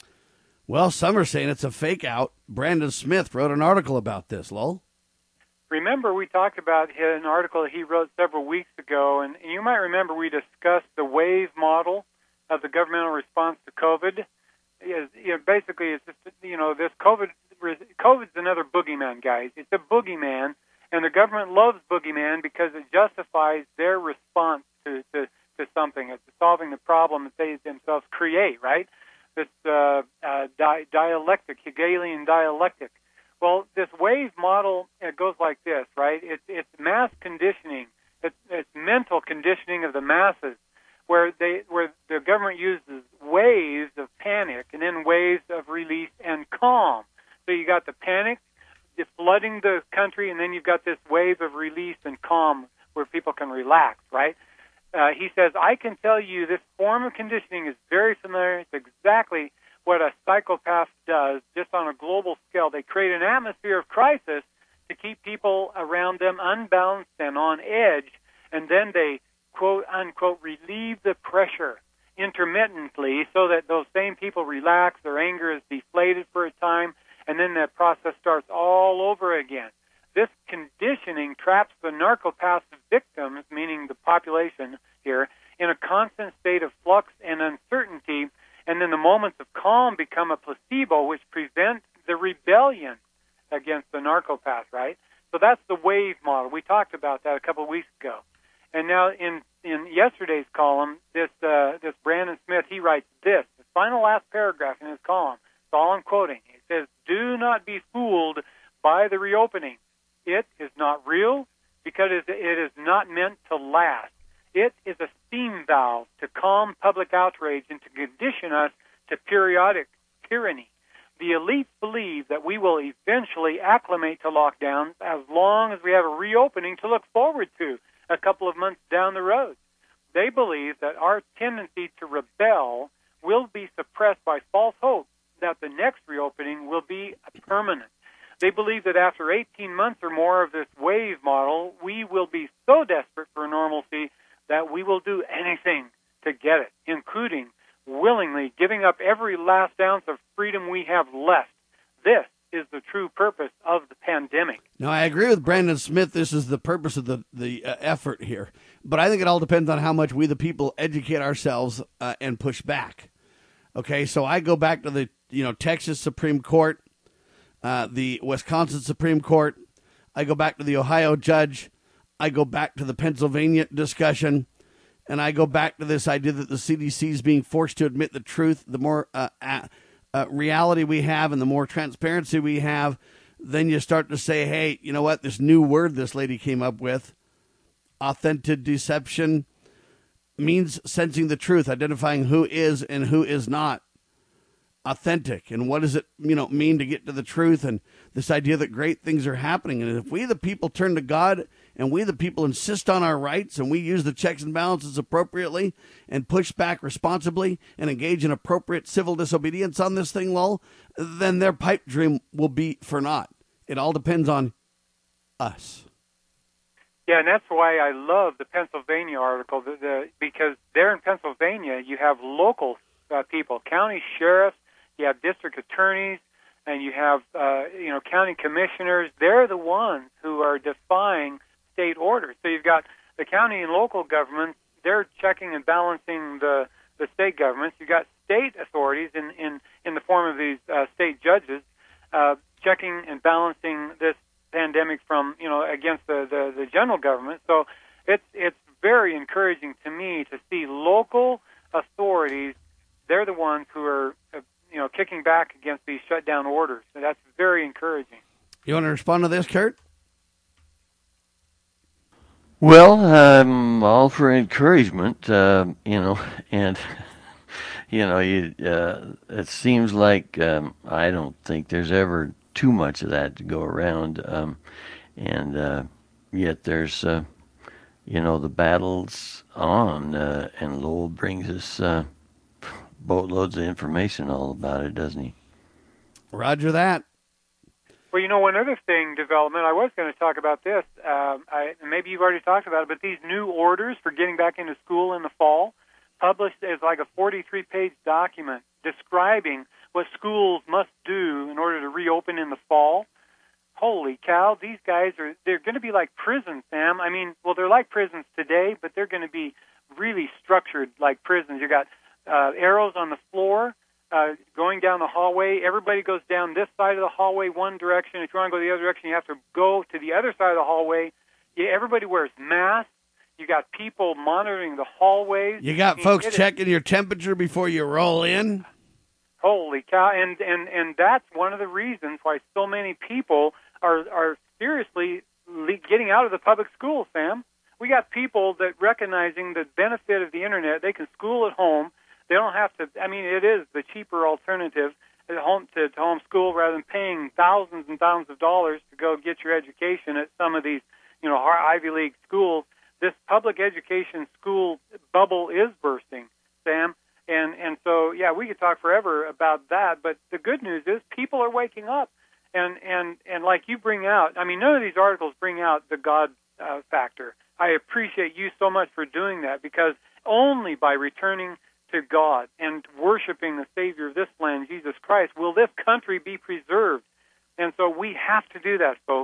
well, some are saying it's a fake out. Brandon Smith wrote an article about this, Lowell. Remember, we talked about an article he wrote several weeks ago, and you might remember we discussed the WAVE model of the governmental response to COVID. Is, you know, basically, it's just, you know, this COVID, COVID's another boogeyman, guys. It's a boogeyman, and the government loves boogeyman because it justifies their response to, to, to something. It's solving the problem that they themselves create, right? This uh, uh, di- dialectic, Hegelian dialectic. Well, this WAVE model, it goes like this, right? It's, it's mass conditioning. It's, it's mental conditioning of the masses, where they where the government uses waves of panic and then waves of release and calm. So you got the panic, it's flooding the country, and then you've got this wave of release and calm where people can relax, right? Uh, he says, I can tell you this form of conditioning is very familiar. It's exactly what a psychopath does, just on a global scale. They create an atmosphere of crisis to keep people around them unbalanced and on edge, and then they, quote, unquote, relieve the pressure intermittently so that those same people relax, their anger is deflated for a time, and then that process starts all over again. This conditioning traps the narcopath victims, meaning the population here, in a constant state of flux and uncertainty, and then the moments of calm become a placebo, which prevent the rebellion against the narcopath, right? So that's the wave model. We talked about that a couple of weeks ago. And now in, in yesterday's column, this uh, this Brandon Smith, he writes this, the final last paragraph in his column. That's all I'm quoting. He says, "Do not be fooled by the reopening. It is not real because it is not meant to last. It is a steam valve to calm public outrage and to condition us to periodic tyranny. The elites believe that we will eventually acclimate to lockdowns as long as we have a reopening to look forward to a couple of months down the road. They believe that our tendency to rebel will be suppressed by false hope that the next reopening will be permanent. They believe that after eighteen months or more of this wave model, we will be so desperate for normalcy that we will do anything to get it, including willingly giving up every last ounce of freedom we have left. This is the true purpose of the pandemic." Now, I agree with Brandon Smith. This is the purpose of the, the uh, effort here. But I think it all depends on how much we, the people, educate ourselves uh, and push back. Okay, so I go back to the you know Texas Supreme Court, uh, the Wisconsin Supreme Court. I go back to the Ohio judge. I go back to the Pennsylvania discussion. And I go back to this idea that the C D C is being forced to admit the truth. The more uh, uh, uh, reality we have and the more transparency we have, then you start to say, hey, you know what? This new word this lady came up with, authentic deception, means sensing the truth, identifying who is and who is not authentic. And what does it you know mean to get to the truth? And this idea that great things are happening. And if we, the people, turn to God, and we, the people, insist on our rights, and we use the checks and balances appropriately and push back responsibly and engage in appropriate civil disobedience on this thing, lol, then their pipe dream will be for naught. It all depends on us. Yeah, and that's why I love the Pennsylvania article, the, the, because there in Pennsylvania you have local uh, people, county sheriffs, you have district attorneys, and you have uh, you know county commissioners. They're the ones who are defying state orders. So you've got the county and local governments, they're checking and balancing the, the state governments. You've got state authorities in, in, in the form of these uh, state judges uh, checking and balancing this pandemic from, you know, against the, the, the general government. So it's, it's very encouraging to me to see local authorities, they're the ones who are, uh, you know, kicking back against these shutdown orders. So that's very encouraging. You want to respond to this, Kurt? Well, I'm all for encouragement, uh, you know, and, you know, you, uh, it seems like um, I don't think there's ever too much of that to go around, um, and uh, yet there's, uh, you know, the battle's on, uh, and Lowell brings us uh, boatloads of information all about it, doesn't he? Roger that. Well, you know, one other thing, development, I was going to talk about this. Um, I, maybe you've already talked about it, but these new orders for getting back into school in the fall, published as like a forty-three page document describing what schools must do in order to reopen in the fall. Holy cow, these guys are, they're going to be like prisons, Sam. I mean, well, they're like prisons today, but they're going to be really structured like prisons. You got uh, arrows on the floor. Uh, going down the hallway, everybody goes down this side of the hallway one direction. If you want to go the other direction, you have to go to the other side of the hallway. Yeah, everybody wears masks. You got people monitoring the hallways. You got I mean, folks it checking is, your temperature before you roll in. Holy cow! And and and that's one of the reasons why so many people are are seriously le- getting out of the public schools. Sam, we got people that recognizing the benefit of the internet. They can school at home. They don't have to, I mean, it is the cheaper alternative at home to, to home school rather than paying thousands and thousands of dollars to go get your education at some of these, you know, Ivy League schools. This public education school bubble is bursting, Sam. And, and so, yeah, we could talk forever about that. But the good news is people are waking up. And, and, and like you bring out, I mean, none of these articles bring out the God uh, factor. I appreciate you so much for doing that, because only by returning to God and worshiping the Savior of this land, Jesus Christ, will this country be preserved. And so we have to do that, folks.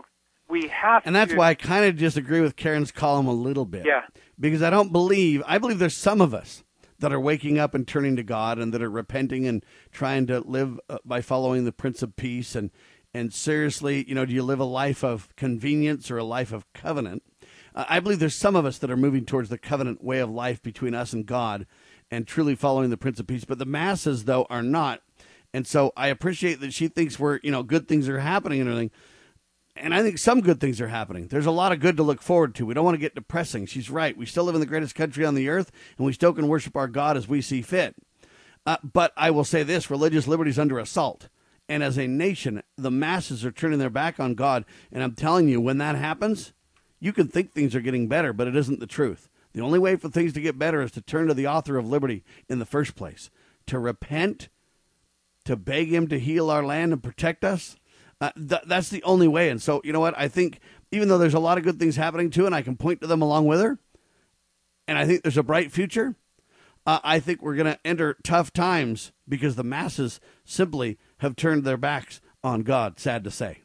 we have And that's to, why I kind of disagree with Karen's column a little bit. Yeah. Because I don't believe, I believe there's some of us that are waking up and turning to God and that are repenting and trying to live uh, by following the Prince of Peace. And, and seriously, you know, do you live a life of convenience or a life of covenant? Uh, I believe there's some of us that are moving towards the covenant way of life between us and God and truly following the Prince of Peace. But the masses, though, are not. And so I appreciate that she thinks we're, you know, good things are happening and everything. And I think some good things are happening. There's a lot of good to look forward to. We don't want to get depressing. She's right. We still live in the greatest country on the earth, and we still can worship our God as we see fit. Uh, but I will say this, religious liberty is under assault. And as a nation, the masses are turning their back on God. And I'm telling you, when that happens, you can think things are getting better, but it isn't the truth. The only way for things to get better is to turn to the author of liberty in the first place, to repent, to beg him to heal our land and protect us. Uh, th- that's the only way. And so, you know what? I think even though there's a lot of good things happening too, and I can point to them along with her, and I think there's a bright future, uh, I think we're going to enter tough times because the masses simply have turned their backs on God, sad to say.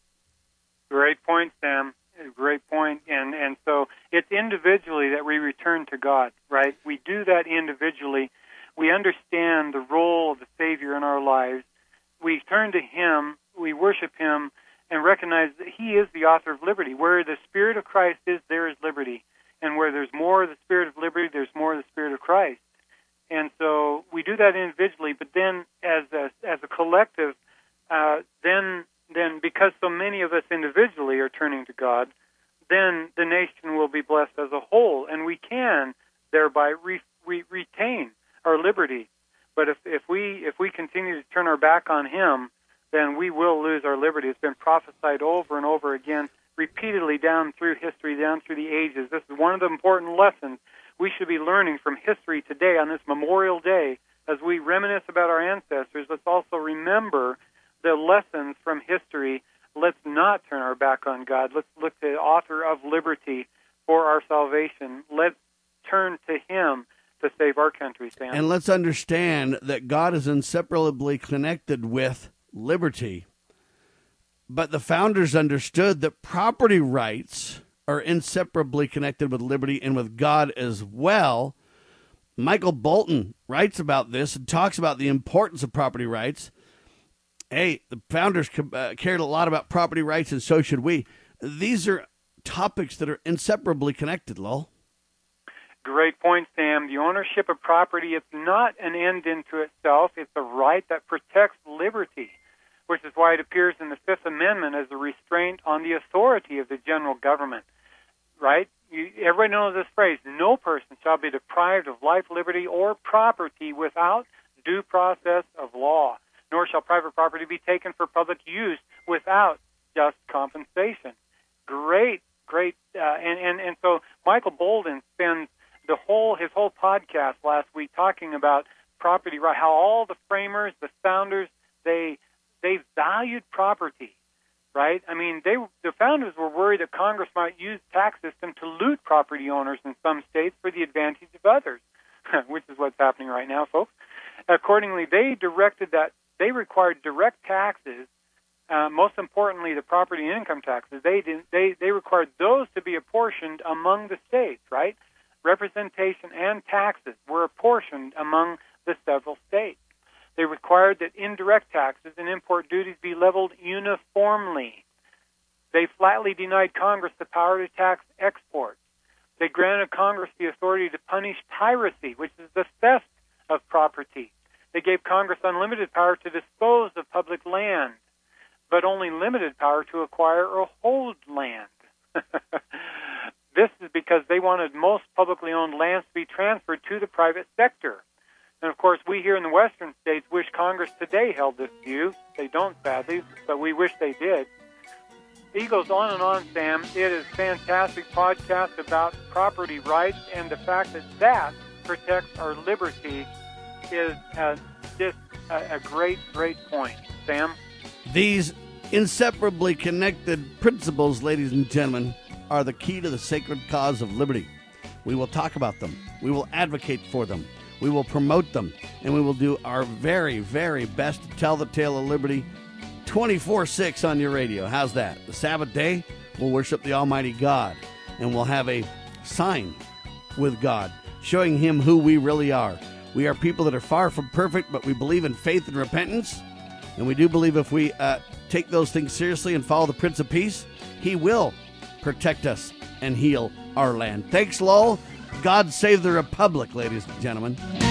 Great point, Sam. Great point. And, and so it's individually that we return to God, right? We do that individually. We understand the role of the Savior in our lives. We turn to him, we worship him, and recognize that he is the author of liberty. Where the Spirit of Christ is, there is liberty. And where there's more of the Spirit of liberty, there's more of the Spirit of Christ. And so we do that individually, but then as a, as a collective, uh, then then because so many of us individually are turning to God, then the nation will be blessed as a whole, and we can thereby re, re, retain our liberty. But if, if we if we continue to turn our back on him, then we will lose our liberty. It's been prophesied over and over again, repeatedly down through history, down through the ages. This is one of the important lessons we should be learning from history today on this Memorial Day. As we reminisce about our ancestors, let's also remember the lessons from history. Let's not turn our back on God. Let's look to the author of liberty for our salvation. Let's turn to him to save our country, Sam. And let's understand that God is inseparably connected with liberty. But the founders understood that property rights are inseparably connected with liberty and with God as well. Michael Bolton writes about this and talks about the importance of property rights. Hey, the founders uh, cared a lot about property rights, and so should we. These are topics that are inseparably connected, Lowell. Great point, Sam. The ownership of property is not an end into itself. It's a right that protects liberty, which is why it appears in the Fifth Amendment as a restraint on the authority of the general government, right? You, everybody knows this phrase, no person shall be deprived of life, liberty, or property without due process of law, nor shall private property be taken for public use without just compensation. Great, great. Uh, and, and, and so Michael Bolton spends the whole his whole podcast last week talking about property right, how all the framers, the founders, they they valued property, right? I mean, they the founders were worried that Congress might use the tax system to loot property owners in some states for the advantage of others, which is what's happening right now, folks. Accordingly, they directed that they required direct taxes. Uh, most importantly, the property and income taxes. They did, they they required those to be apportioned among the states, right? Representation and taxes were apportioned among the several states. They required that indirect taxes and import duties be leveled uniformly. They flatly denied Congress the power to tax exports. They granted Congress the authority to punish piracy, which is the theft of property. They gave Congress unlimited power to dispose of public land, but only limited power to acquire or hold land. This is because they wanted most publicly owned lands to be transferred to the private sector. And, of course, we here in the western states wish Congress today held this view. They don't, sadly, but we wish they did. He goes on and on, Sam. It is a fantastic podcast about property rights, and the fact that that protects our liberty is uh, just a, a great, great point. Sam? These inseparably connected principles, ladies and gentlemen, are the key to the sacred cause of liberty. We will talk about them. We will advocate for them. We will promote them. And we will do our very, very best to tell the tale of liberty twenty-four six on your radio. How's that? The Sabbath day, we'll worship the Almighty God, and we'll have a sign with God, showing him who we really are. We are people that are far from perfect, but we believe in faith and repentance, and we do believe if we uh, take those things seriously and follow the Prince of Peace, he will protect us and heal our land. Thanks, Lowell. God save the Republic, ladies and gentlemen.